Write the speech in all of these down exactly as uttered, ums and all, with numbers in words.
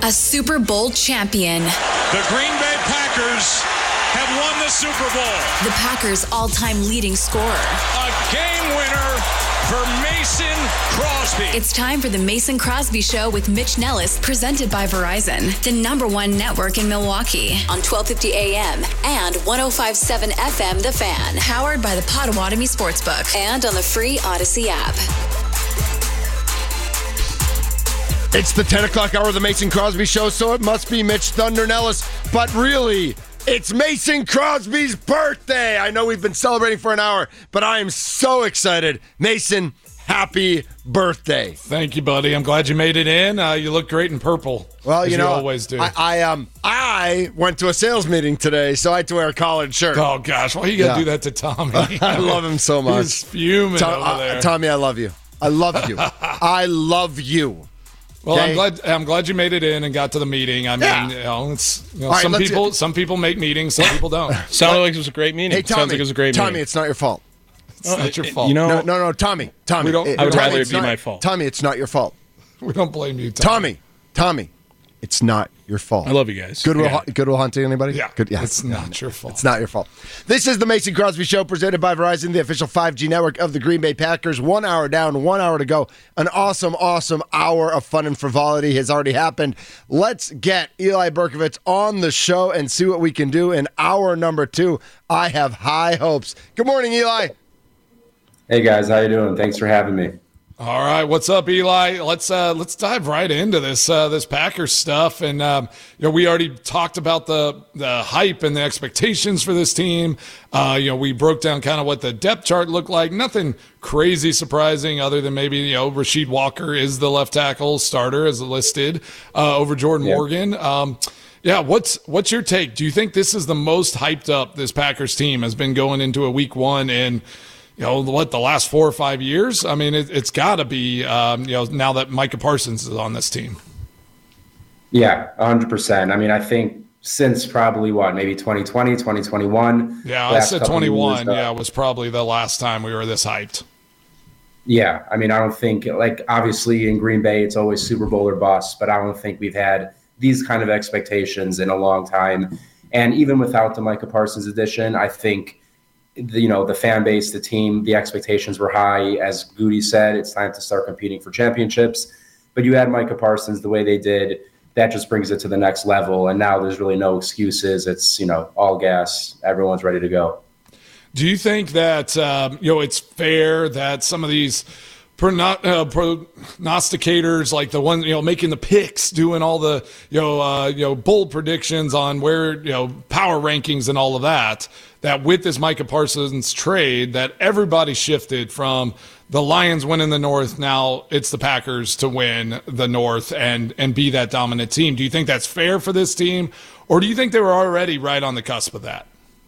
A Super Bowl champion. The Green Bay Packers have won the Super Bowl. The Packers' all-time leading scorer. A game winner for Mason Crosby. It's time for the Mason Crosby Show with Mitch Nellis, presented by Verizon, the number one network in Milwaukee, on twelve fifty A M and one oh five point seven F M The Fan, powered by the Potawatomi Sportsbook, and on the free Odyssey app. It's the ten o'clock hour of the Mason Crosby Show, so it must be Mitch Thunder Nellis, but really, it's Mason Crosby's birthday. I know we've been celebrating for an hour, but I am so excited. Mason, happy birthday. Thank you, buddy. I'm glad you made it in. Uh, you look great in purple. Well, you know, you always do. I, I um I went to a sales meeting today, so I had to wear a collared shirt. Oh gosh, why you gotta Yeah. do that to Tommy? I love him so much. He's fuming Tom- over there. uh, Tommy, I love you. I love you. I love you. Well, Okay. I'm glad. I'm glad you made it in and got to the meeting. I mean, Yeah. you know, it's you know, All right, some let's people. get- Some people make meetings. Some people don't. Sounded like it was a great meeting. Hey, Tommy. Sounds like it was a great Tommy, meeting. it's not your fault. It's not your fault. You know, No, no, no, Tommy. Tommy. We don't- It- I would Tommy, rather it's it be not- my fault. Tommy, it's not your fault. we don't blame you, Tommy. Tommy. Tommy. It's not your fault. I love you guys. Goodwill, Yeah. Hu- Goodwill Hunting, anybody? Yeah, Good. Yeah. it's not your fault. It's not your fault. This is the Mason Crosby Show, presented by Verizon, the official five G network of the Green Bay Packers. One hour down, one hour to go. An awesome, awesome hour of fun and frivolity has already happened. Let's get Eli Berkovitz on the show and see what we can do in hour number two. I have high hopes. Good morning, Eli. Hey guys, how you doing? Thanks for having me. All right, what's up, Eli? Let's uh, let's dive right into this uh, this Packers stuff, and um, you know we already talked about the the hype and the expectations for this team. Uh, you know we broke down kind of what the depth chart looked like. Nothing crazy surprising, other than maybe you know Rasheed Walker is the left tackle starter as listed uh, over Jordan Yeah. Morgan. Um, yeah, what's what's your take? Do you think this is the most hyped up this Packers team has been going into a week one in? You know, what, the last four or five years? I mean, it, it's got to be, um, you know, now that Micah Parsons is on this team. Yeah, one hundred percent. I mean, I think since probably, what, maybe twenty twenty, twenty twenty-one? Yeah, I last said couple of twenty-one. years, uh, Yeah, was probably the last time we were this hyped. Yeah, I mean, I don't think, like, obviously in Green Bay, it's always Super Bowl or bust, but I don't think we've had these kind of expectations in a long time. And even without the Micah Parsons addition, I think the, you know, the fan base, the team, the expectations were high. As Goody said, it's time to start competing for championships. But you add Micah Parsons the way they did, that just brings it to the next level. And now there's really no excuses. It's, you know, all gas. Everyone's ready to go. Do you think that, um, you know, it's fair that some of these prono- uh, prognosticators, like the ones, you know, making the picks, doing all the, you know, uh, you know, bold predictions on where, you know, power rankings and all of that, that with this Micah Parsons trade, that everybody shifted from the Lions winning the North, now it's the Packers to win the North and and be that dominant team. Do you think that's fair for this team, or do you think they were already right on the cusp of that?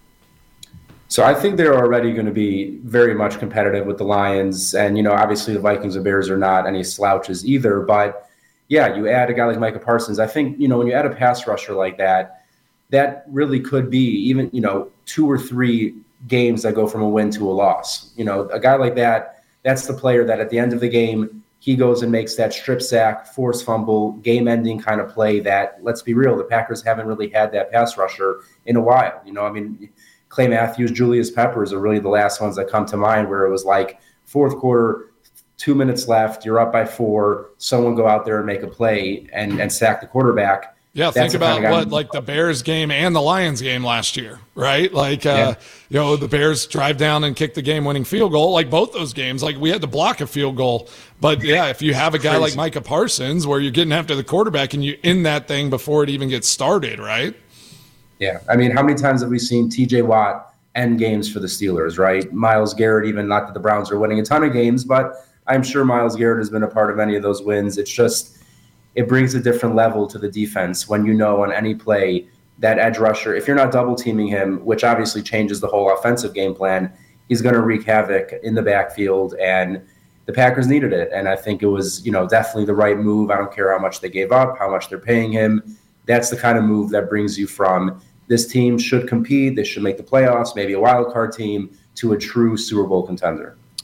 So I think they're already going to be very much competitive with the Lions. And, you know, obviously the Vikings and Bears are not any slouches either. But, yeah, you add a guy like Micah Parsons. I think, you know, when you add a pass rusher like that, that really could be even, you know, two or three games that go from a win to a loss. You know, a guy like that, that's the player that at the end of the game, he goes and makes that strip sack, force fumble, game-ending kind of play that, let's be real, the Packers haven't really had that pass rusher in a while. You know, I mean, Clay Matthews, Julius Peppers are really the last ones that come to mind, where it was like fourth quarter, two minutes left, you're up by four, someone go out there and make a play and, and sack the quarterback. Yeah, That's think the about kind of guy- what like the Bears game and the Lions game last year, right? Like, uh, Yeah. you know, the Bears drive down and kick the game-winning field goal. Like both those games, like we had to block a field goal. But yeah, if you have a guy Crazy. like Micah Parsons, where you're getting after the quarterback and you end that thing before it even gets started, right? Yeah, I mean, how many times have we seen T J Watt end games for the Steelers, right? Myles Garrett, even not that the Browns are winning a ton of games, but I'm sure Myles Garrett has been a part of any of those wins. It's just, it brings a different level to the defense when you know on any play that edge rusher, if you're not double teaming him, which obviously changes the whole offensive game plan, he's going to wreak havoc in the backfield. And the Packers needed it. And I think it was, you know, definitely the right move. I don't care how much they gave up, how much they're paying him. That's the kind of move that brings you from this team should compete, they should make the playoffs, maybe a wild card team, to a true Super Bowl contender.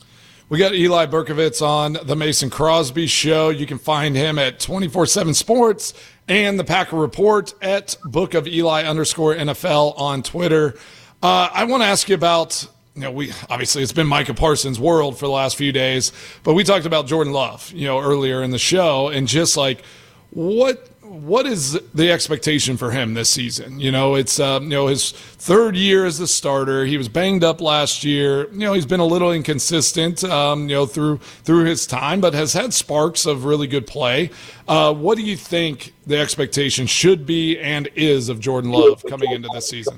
We got Eli Berkovitz on the Mason Crosby Show. You can find him at twenty-four seven Sports and the Packer Report at Book of Eli underscore N F L on Twitter. Uh, I want to ask you about, you know, we obviously it's been Micah Parsons' world for the last few days, but we talked about Jordan Love, you know, earlier in the show, and just like what what is the expectation for him this season? You know, it's um, you know his third year as the starter. He was banged up last year. You know, he's been a little inconsistent, um, you know, through through his time, but has had sparks of really good play. Uh, what do you think the expectation should be and is of Jordan Love coming into this season?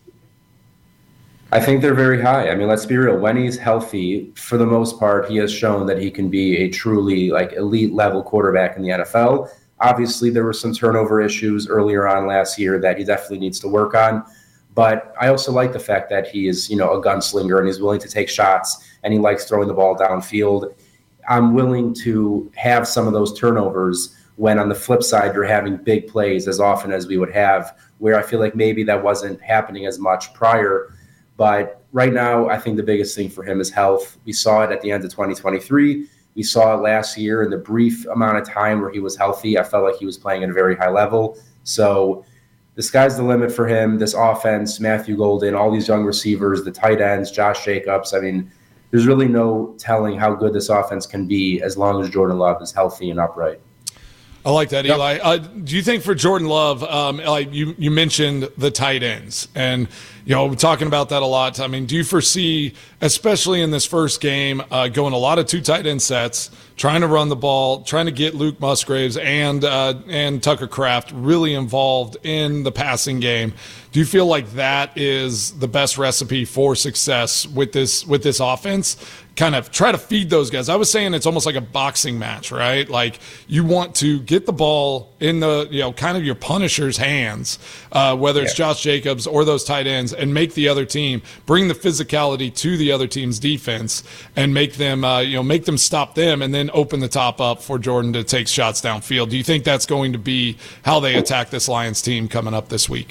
I think they're very high. I mean, let's be real. When he's healthy, for the most part, he has shown that he can be a truly like elite level quarterback in the N F L. Obviously, there were some turnover issues earlier on last year that he definitely needs to work on. But I also like the fact that he is, you know, a gunslinger and he's willing to take shots and he likes throwing the ball downfield. I'm willing to have some of those turnovers when on the flip side, you're having big plays as often as we would have, where I feel like maybe that wasn't happening as much prior. But right now, I think the biggest thing for him is health. We saw it at the end of twenty twenty-three. We saw it last year in the brief amount of time where he was healthy. I felt like he was playing at a very high level. So the sky's the limit for him. This offense, Matthew Golden, all these young receivers, the tight ends, Josh Jacobs. I mean, there's really no telling how good this offense can be as long as Jordan Love is healthy and upright. I like that, Eli. Yep. Uh, do you think for Jordan Love, um, like you, you mentioned the tight ends, and you know we're talking about that a lot. I mean, do you foresee, especially in this first game, uh, going a lot of two tight end sets, trying to run the ball, trying to get Luke Musgraves and uh, and Tucker Kraft really involved in the passing game? Do you feel like that is the best recipe for success with this with this offense? Kind of try to feed those guys. I was saying it's almost like a boxing match, right? Like you want to get the ball in the, you know, kind of your Punisher's hands, uh, whether it's yeah. Josh Jacobs or those tight ends, and make the other team bring the physicality to the other team's defense and make them, uh, you know, make them stop them, and then open the top up for Jordan to take shots downfield. Do you think that's going to be how they attack this Lions team coming up this week?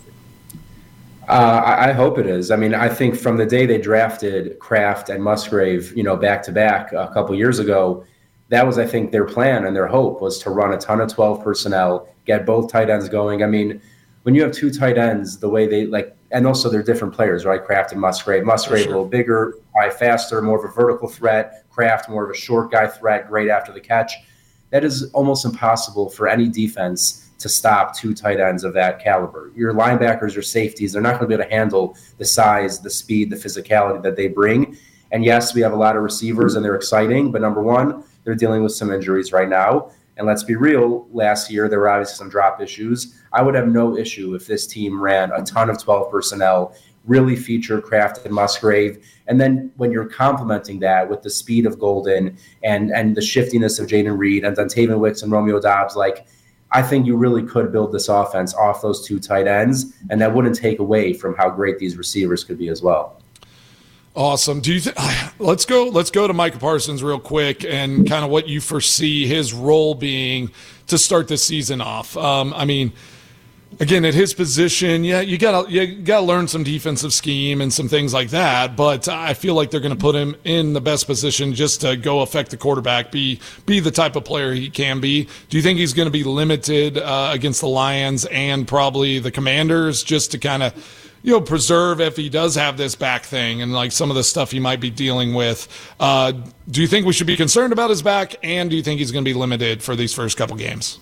Uh, I hope it is. I mean, I think from the day they drafted Kraft and Musgrave, you know, back to back a couple years ago, that was, I think, their plan and their hope was to run a ton of twelve personnel, get both tight ends going. I mean, when you have two tight ends, the way they like, and also they're different players, right? Kraft and Musgrave. Musgrave sure. a little bigger, probably faster, more of a vertical threat. Kraft more of a short guy threat, great after the catch. That is almost impossible for any defense to stop two tight ends of that caliber. Your linebackers or safeties, they're not going to be able to handle the size, the speed, the physicality that they bring. And yes, we have a lot of receivers and they're exciting, but number one, they're dealing with some injuries right now. And let's be real, last year there were obviously some drop issues. I would have no issue if this team ran a ton of twelve personnel, really featured Kraft and Musgrave. And then when you're complementing that with the speed of Golden and, and the shiftiness of Jaden Reed and Dontavian Wicks and Romeo Doubs, like, I think you really could build this offense off those two tight ends, and that wouldn't take away from how great these receivers could be as well. Awesome. Do you th- let's go let's go to Micah Parsons real quick and kind of what you foresee his role being to start the season off. Um, I mean, again, at his position, yeah, you gotta you gotta learn some defensive scheme and some things like that. But I feel like they're going to put him in the best position just to go affect the quarterback, be be the type of player he can be. Do you think he's going to be limited uh, against the Lions and probably the Commanders, just to kind of, you know, preserve if he does have this back thing and like some of the stuff he might be dealing with? Uh, do you think we should be concerned about his back, and do you think he's going to be limited for these first couple games?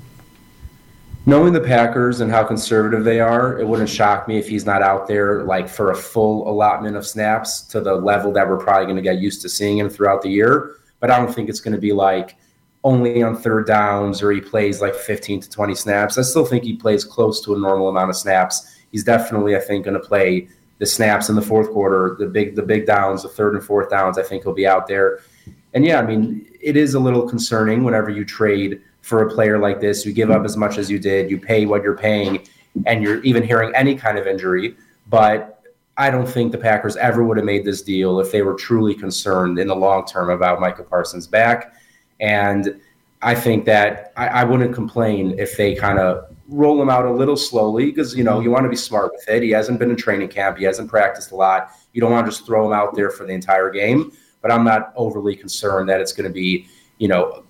Knowing the Packers and how conservative they are, it wouldn't shock me if he's not out there like for a full allotment of snaps to the level that we're probably going to get used to seeing him throughout the year. But I don't think it's going to be like only on third downs or he plays like fifteen to twenty snaps. I still think he plays close to a normal amount of snaps. He's definitely, I think, going to play the snaps in the fourth quarter, the big the big downs, the third and fourth downs. I think he'll be out there. And yeah, I mean, it is a little concerning whenever you trade for a player like this. You give up as much as you did, you pay what you're paying, and you're even hearing any kind of injury. But I don't think the Packers ever would have made this deal if they were truly concerned in the long term about Micah Parsons' back. And I think that I, I wouldn't complain if they kind of roll him out a little slowly, because, you know, you want to be smart with it. He hasn't been in training camp. He hasn't practiced a lot. You don't want to just throw him out there for the entire game. but I'm not overly concerned that it's going to be, you know,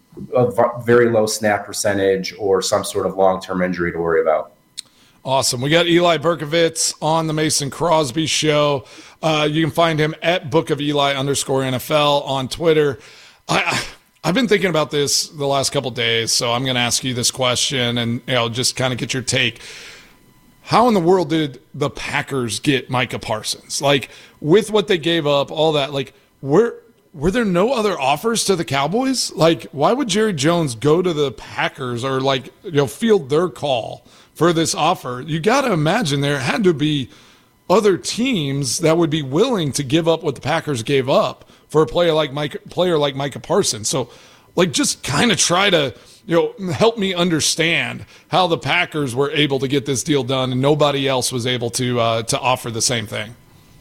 a very low snap percentage or some sort of long-term injury to worry about. Awesome. We got Eli Berkovitz on the Mason Crosby Show. Uh, you can find him at Book of Eli underscore N F L on Twitter. I, I've been thinking about this the last couple of days, so I'm going to ask you this question and, you know, just kind of get your take. How in the world did the Packers get Micah Parsons? Like, with what they gave up, all that, like, were were there no other offers to the Cowboys? Like, why would Jerry Jones go to the Packers or, like, you know, field their call for this offer? You got to imagine there had to be other teams that would be willing to give up what the Packers gave up for a player like Mike, player like Micah Parsons. So, like, just kind of try to, you know, help me understand how the Packers were able to get this deal done and nobody else was able to uh, to offer the same thing.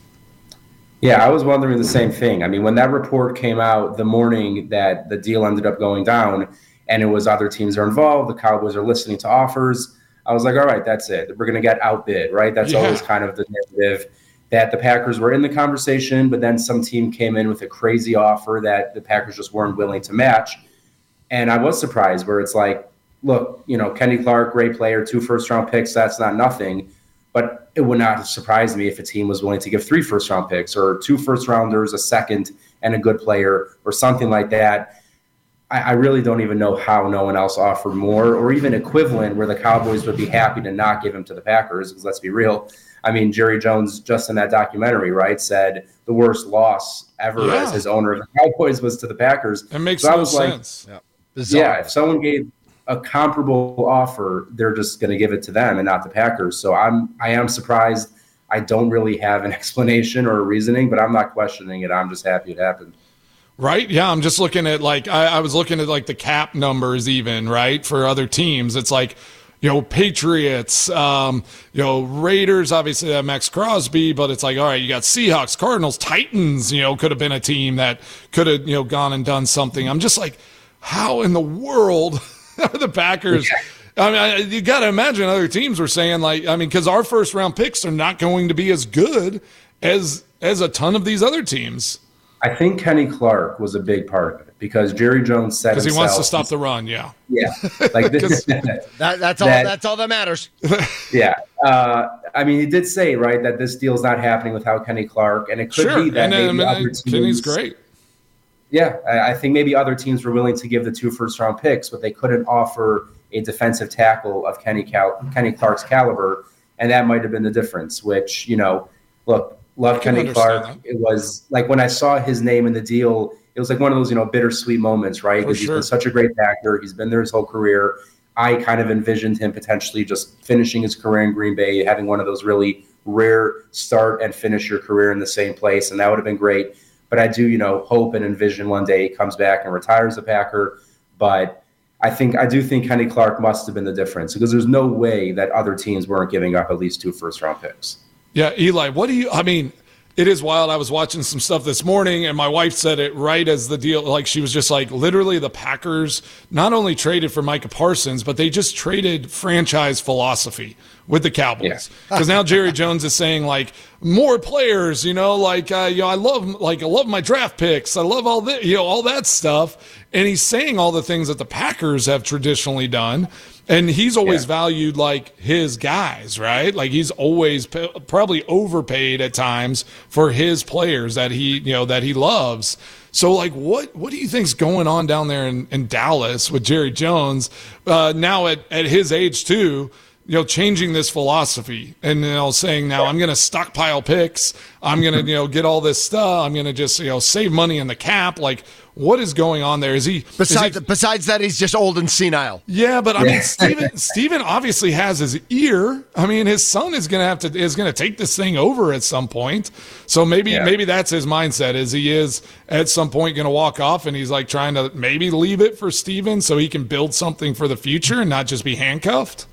Yeah, I was wondering the same thing. I mean, when that report came out the morning that the deal ended up going down and it was other teams are involved, the Cowboys are listening to offers, I was like, all right, that's it. We're going to get outbid, right? That's yeah. always kind of the narrative, that the Packers were in the conversation, but then some team came in with a crazy offer that the Packers just weren't willing to match. And I was surprised where it's like, look, you know, Kenny Clark, great player, two first-round picks, that's not nothing. But it would not have surprised me if a team was willing to give three first-round picks or two first-rounders, a second, and a good player or something like that. I, I really don't even know how no one else offered more or even equivalent where the Cowboys would be happy to not give him to the Packers, because let's be real. I mean, Jerry Jones, just in that documentary, right, said the worst loss ever yeah. as his owner of the Cowboys was to the Packers. It makes so no I was sense. Like, yeah. yeah, if someone gave a comparable offer, they're just going to give it to them and not the Packers. So I'm, I am surprised. I don't really have an explanation or a reasoning, but I'm not questioning it. I'm just happy it happened. Right. Yeah. I'm just looking at like, I, I was looking at like the cap numbers even, right, for other teams. It's like, you know, Patriots, um, you know, Raiders, obviously they have Max Crosby, but it's like, all right, you got Seahawks, Cardinals, Titans, you know, could have been a team that could have, you know, gone and done something. I'm just like, how in the world are the Packers? I mean, I, you got to imagine other teams were saying, like, I mean, because our first round picks are not going to be as good as as a ton of these other teams. I think Kenny Clark was a big part of it because Jerry Jones said because he wants to stop the run. Yeah, yeah, like this. that, that's all. That, that's all that matters. yeah, uh, I mean, he did say right that this deal's not happening without Kenny Clark, and it could sure. be that and, maybe and, other and teams. Kenny's great. Yeah, I think maybe other teams were willing to give the two first-round picks, but they couldn't offer a defensive tackle of Kenny Cal- Kenny Clark's caliber, and that might have been the difference. Which, you know, look, love Kenny Clark. That. It was like when I saw his name in the deal, it was like one of those, you know, bittersweet moments, right? Because sure. he's been such a great actor. He's been there his whole career. I kind of envisioned him potentially just finishing his career in Green Bay, having one of those really rare start and finish your career in the same place, and that would have been great. But I do, you know, hope and envision one day he comes back and retires a Packer. But I think I do think Kenny Clark must have been the difference because there's no way that other teams weren't giving up at least two first-round picks. Yeah, Eli, what do you – I mean, it is wild. I was watching some stuff this morning, and my wife said it right as the deal – like she was just like, literally the Packers not only traded for Micah Parsons, but they just traded franchise philosophy with the Cowboys. Because yeah. now Jerry Jones is saying, like, more players, you know, like, uh, you know, I love, like, I love my draft picks. I love all that, you know, all that stuff. And he's saying all the things that the Packers have traditionally done. And he's always yeah. valued, like, his guys, right? Like, he's always p- probably overpaid at times for his players that he, you know, that he loves. So, like, what what do you think's going on down there in, in Dallas with Jerry Jones uh, now at, at his age, too? You know, changing this philosophy and, you know, saying now I'm going to stockpile picks. I'm going to, you know, get all this stuff. I'm going to just, you know, save money in the cap. Like, what is going on there? Is he besides is he, besides that he's just old and senile? Yeah, but I mean, Steven Steven obviously has his ear. I mean, his son is going to have to is going to take this thing over at some point. So maybe yeah. maybe that's his mindset. Is he is at some point going to walk off and he's like trying to maybe leave it for Steven so he can build something for the future and not just be handcuffed.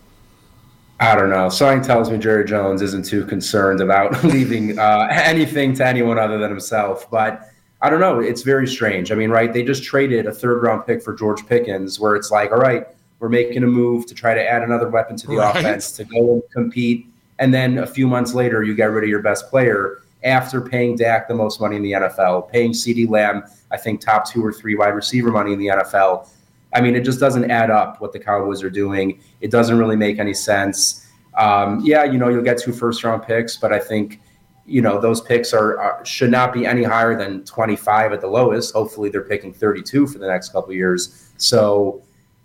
I don't know. Something tells me Jerry Jones isn't too concerned about leaving uh, anything to anyone other than himself. But I don't know. It's very strange. I mean, right, they just traded a third-round pick for George Pickens where it's like, all right, we're making a move to try to add another weapon to the right. offense to go and compete. And then a few months later, you get rid of your best player. after paying Dak the most money in the N F L, paying CeeDee Lamb, I think, top two or three wide receiver money in the N F L. I mean, it just doesn't add up what the Cowboys are doing. It doesn't really make any sense. Um, yeah, you know, you'll get two first-round picks, but I think, you know, those picks are, are should not be any higher than twenty-five at the lowest. Hopefully they're picking thirty-two for the next couple of years. So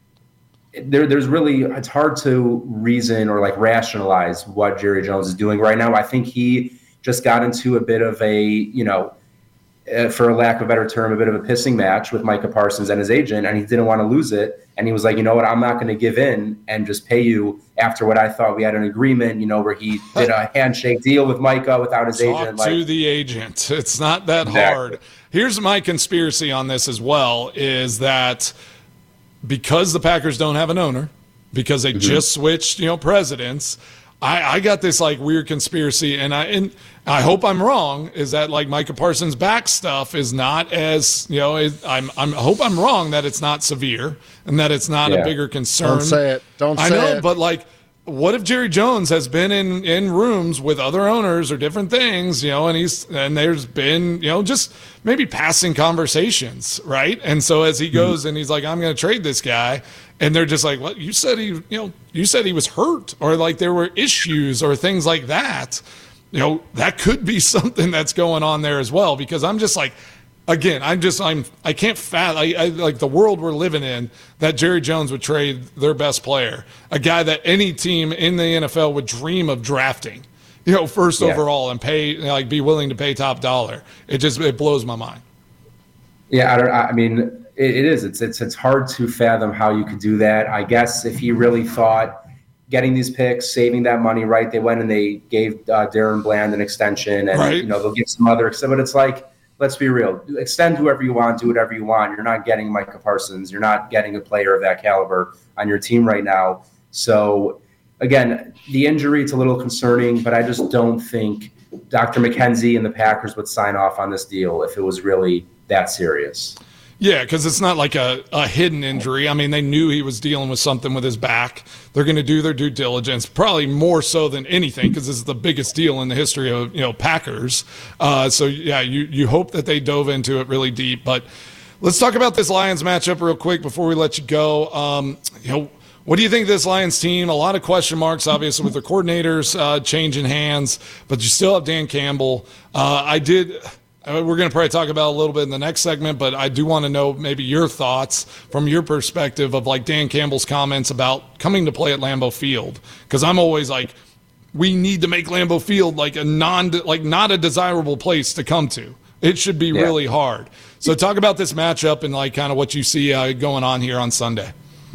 there, there's really, it's hard to reason or like rationalize what Jerry Jones is doing right now. I think he just got into a bit of a, you know, uh, for a lack of a better term, a bit of a pissing match with Micah Parsons and his agent, and he didn't want to lose it. And he was like, you know what, I'm not going to give in and just pay you after what I thought we had an agreement, you know, where he did a handshake deal with Micah without his Talk agent. to Like, the agent. It's not that exactly. hard. Here's my conspiracy on this as well, is that because the Packers don't have an owner, because they mm-hmm. just switched, you know, presidents, I, I got this like weird conspiracy, and I and I hope I'm wrong. Is that like Micah Parsons' back stuff is not as, you know? It, I'm I'm I hope I'm wrong that it's not severe and that it's not yeah. a bigger concern. Don't say it. Don't say I know, it. but like, what if Jerry Jones has been in, in rooms with other owners or different things, you know, and he's and there's been, you know, just maybe passing conversations, right? And so as he goes mm-hmm. and he's like, I'm going to trade this guy, and they're just like, well, you said he, you know, you said he was hurt, or like there were issues or things like that. You know, that could be something that's going on there as well, because I'm just like, again, I'm just, I'm, I can't fathom, I, I, like the world we're living in, that Jerry Jones would trade their best player, a guy that any team in the N F L would dream of drafting, you know, first yeah. overall, and pay, like, be willing to pay top dollar. It just, it blows my mind. Yeah, I don't, I mean, it, it is, it's, it's, it's hard to fathom how you could do that. I guess if he really thought getting these picks, saving that money, right? They went and they gave uh, Darren Bland an extension, and right. you know, they'll give some other, but it's like, let's be real. Extend whoever you want, do whatever you want. You're not getting Micah Parsons. You're not getting a player of that caliber on your team right now. So, again, the injury, it's a little concerning, but I just don't think Doctor McKenzie and the Packers would sign off on this deal if it was really that serious. Yeah, because it's not like a, a hidden injury. I mean, they knew he was dealing with something with his back. They're going to do their due diligence, probably more so than anything, because this is the biggest deal in the history of, you know, Packers. Uh, so, yeah, you, you hope that they dove into it really deep. But let's talk about this Lions matchup real quick before we let you go. Um, you know, what do you think of this Lions team? A lot of question marks, obviously, with their coordinators uh, changing hands, but you still have Dan Campbell. Uh, I did – We're going to probably talk about it a little bit in the next segment, but I do want to know maybe your thoughts from your perspective of like Dan Campbell's comments about coming to play at Lambeau Field. Because I'm always like, we need to make Lambeau Field like a non, like not a desirable place to come to. It should be yeah. really hard. So talk about this matchup and like kind of what you see uh, going on here on Sunday.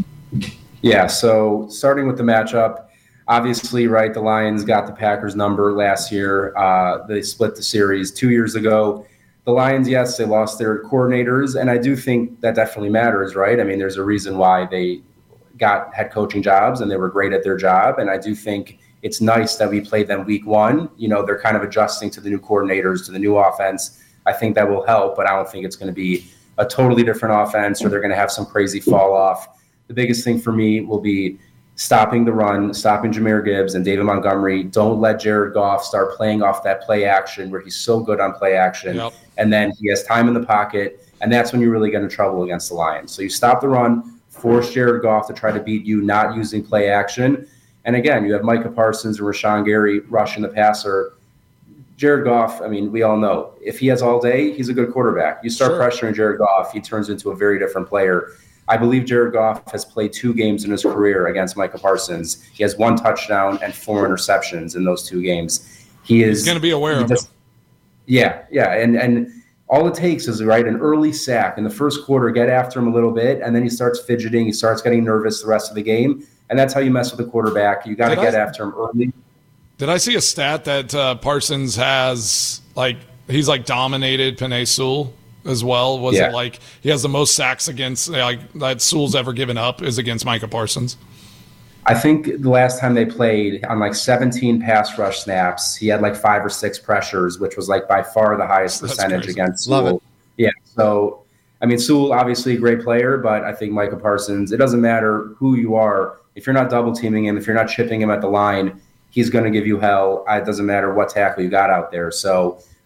Yeah. So starting with the matchup. Obviously, right, the Lions got the Packers number last year. Uh, they split the series two years ago. The Lions, yes, they lost their coordinators, and I do think that definitely matters, right? I mean, there's a reason why they got head coaching jobs, and they were great at their job, and I do think it's nice that we played them week one. You know, they're kind of adjusting to the new coordinators, to the new offense. I think that will help, but I don't think it's going to be a totally different offense or they're going to have some crazy fall off. The biggest thing for me will be stopping the run, stopping Jahmyr Gibbs and David Montgomery. Don't let Jared Goff start playing off that play action where he's so good on play action. Yep. And then he has time in the pocket, and that's when you're really getting in trouble against the Lions. So you stop the run, force Jared Goff to try to beat you, not using play action. And again, you have Micah Parsons and Rashawn Gary rushing the passer. Jared Goff, I mean, we all know, if he has all day, he's a good quarterback. You start sure. pressuring Jared Goff, he turns into a very different player. I believe Jared Goff has played two games in his career against Micah Parsons. He has one touchdown and four interceptions in those two games. He is He's going to be aware of it. Yeah, yeah. And and all it takes is, right, an early sack in the first quarter, get after him a little bit, and then he starts fidgeting. He starts getting nervous the rest of the game. And that's how you mess with the quarterback. You got to get I, after him early. Did I see a stat that uh, Parsons has, like, he's, like, dominated Penei Sewell as well? Was yeah. it like he has the most sacks against like that Sewell's ever given up is against Micah Parsons? I think the last time they played on like seventeen pass rush snaps, he had like five or six pressures, which was like by far the highest That's percentage crazy. Against Sewell. Love it. Yeah. So, I mean, Sewell, obviously a great player, but I think Micah Parsons, it doesn't matter who you are. If you're not double teaming him, if you're not chipping him at the line, he's going to give you hell. It doesn't matter what tackle you got out there. So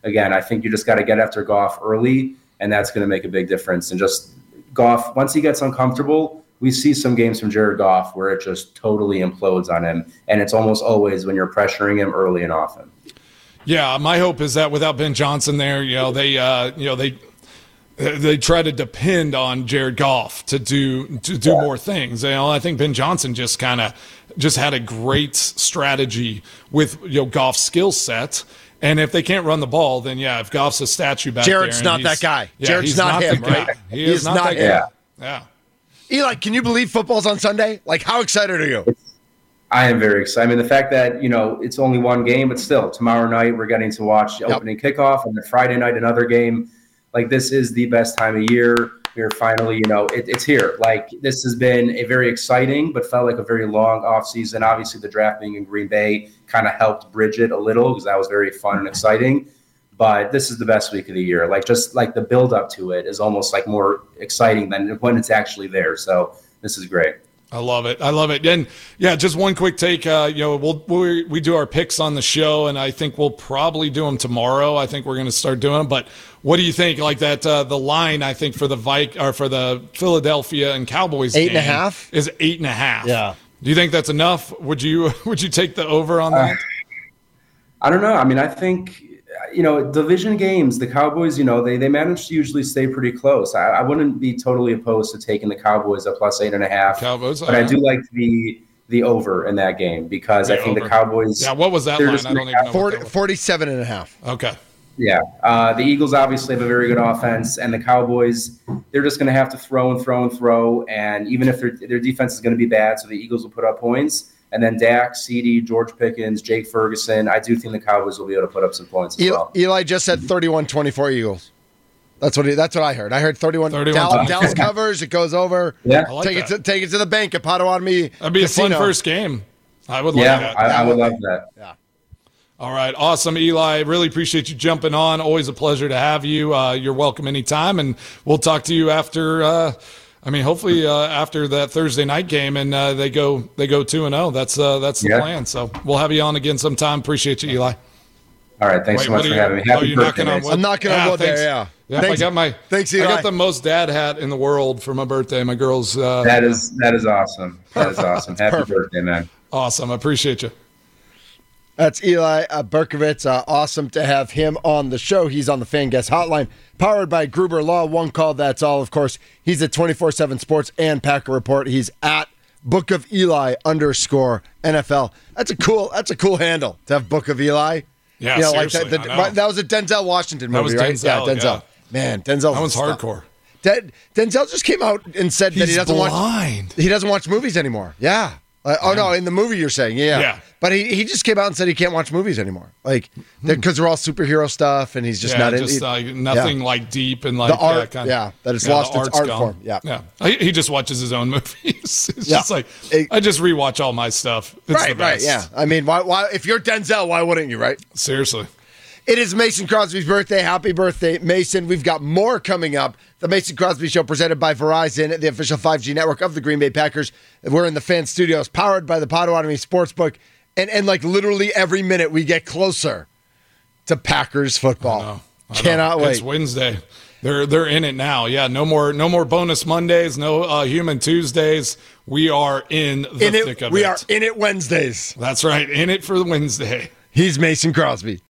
again, I think you just got to get after Goff early, and that's going to make a big difference. And just Goff, once he gets uncomfortable, we see some games from Jared Goff where it just totally implodes on him, and it's almost always when you're pressuring him early and often. Yeah, my hope is that without Ben Johnson there, you know, they, uh, you know, they, they try to depend on Jared Goff to do to do yeah. more things. You know, I think Ben Johnson just kind of just had a great strategy with you know Goff's skill set. And if they can't run the ball, then yeah, if Goff's a statue back Jared's there, not that guy. Yeah, Jared's not, not him, right? He, he is, is not, not that him. guy. Yeah. Eli, can you believe football's on Sunday? Like, how excited are you? I am very excited. I mean, the fact that, you know, it's only one game, but still, tomorrow night we're getting to watch the yep. opening kickoff, and then Friday night another game. Like, this is the best time of year. We're finally, you know, it, it's here. Like, this has been a very exciting, but felt like a very long offseason. Obviously, the draft being in Green Bay kind of helped bridge it a little because that was very fun and exciting. But this is the best week of the year. Like, just like the build up to it is almost like more exciting than when it's actually there. So this is great. I love it. I love it. And yeah, just one quick take. Uh, you know, we'll, we we do our picks on the show, and I think we'll probably do them tomorrow. I think we're going to start doing them. But what do you think? Like that, uh, the line I think for the Vik or for the Philadelphia and Cowboys eight game and a half is eight and a half. Yeah. Do you think that's enough? Would you would you take the over on that? Uh, I don't know. I mean, I think. You know, division games, the Cowboys, you know, they they manage to usually stay pretty close. I, I wouldn't be totally opposed to taking the Cowboys at plus eight and a half. Cowboys, but I do like the the over in that game because the I think over. the Cowboys. Yeah, what was that line? I don't even know. forty, forty-seven and a half. Okay. Yeah. Uh, the Eagles obviously have a very good offense, and the Cowboys, they're just going to have to throw and throw and throw. And even if their their defense is going to be bad, so the Eagles will put up points. And then Dak, CeeDee, George Pickens, Jake Ferguson. I do think the Cowboys will be able to put up some points as Eli, well. Eli just said thirty-one twenty-four Eagles. That's what he, that's what I heard. I heard thirty-one. thirty-one Dallas, Dallas covers. It goes over. Yeah, I like take that. it to take it to the bank at Potawatomi. That'd be Casino. a fun first game. I would yeah, like that. I, I would love that. Yeah. All right, awesome, Eli. Really appreciate you jumping on. Always a pleasure to have you. Uh, you're welcome anytime, and we'll talk to you after. Uh, I mean, hopefully uh, after that Thursday night game, and uh, they go they go two and zero. That's uh, that's the yeah. plan. So we'll have you on again sometime. Appreciate you, Eli. All right, thanks Wait, so much for you, having me. Oh, Happy you're birthday, knocking on Mason. wood. I'm knocking on yeah, wood thanks. there. Yeah. Yeah, Thanks. I got my. Thanks, I Eli. got the most dad hat in the world for my birthday. My girl's. Uh, That is that is awesome. That is awesome. Happy Perfect. birthday, man. awesome. I appreciate you. That's Eli uh, Berkovitz. Uh, awesome to have him on the show. He's on the Fan Guest Hotline, powered by Gruber Law. One call, that's all. Of course, he's at twenty-four seven Sports and Packer Report. He's at Book of Eli underscore N F L. That's a cool. That's a cool handle to have Book of Eli. Yeah, you know, seriously, like that, I the, know. that was a Denzel Washington movie, That was right? Denzel, yeah, Denzel. yeah. Man, Denzel. That one's hardcore. Den- Denzel just came out and said that he He's doesn't blind. watch. He doesn't watch movies anymore. Yeah. Uh, oh no, in the movie you're saying, yeah. Yeah. But he, he just came out and said he can't watch movies anymore, like because they're all superhero stuff, and he's just yeah, not just in. like nothing yeah. like deep and like The art, uh, kind of, yeah, that it's yeah, lost the its art's art gone. form. Yeah, yeah. He, he just watches his own movies. It's Yeah. just like It- I just rewatch all my stuff. It's right, the right, best. yeah. I mean, why, why? If you're Denzel, why wouldn't you? Right? Seriously. It is Mason Crosby's birthday. Happy birthday, Mason. We've got more coming up. The Mason Crosby Show presented by Verizon, the official five G network of the Green Bay Packers. We're in the fan studios, powered by the Potawatomi Sportsbook. And, and like literally every minute we get closer to Packers football. I know, I Cannot know. wait. It's Wednesday. They're they're in it now. Yeah, no more no more bonus Mondays, no uh, human Tuesdays. We are in the in thick it, of we it. are in it Wednesdays. That's right. In it for Wednesday. He's Mason Crosby.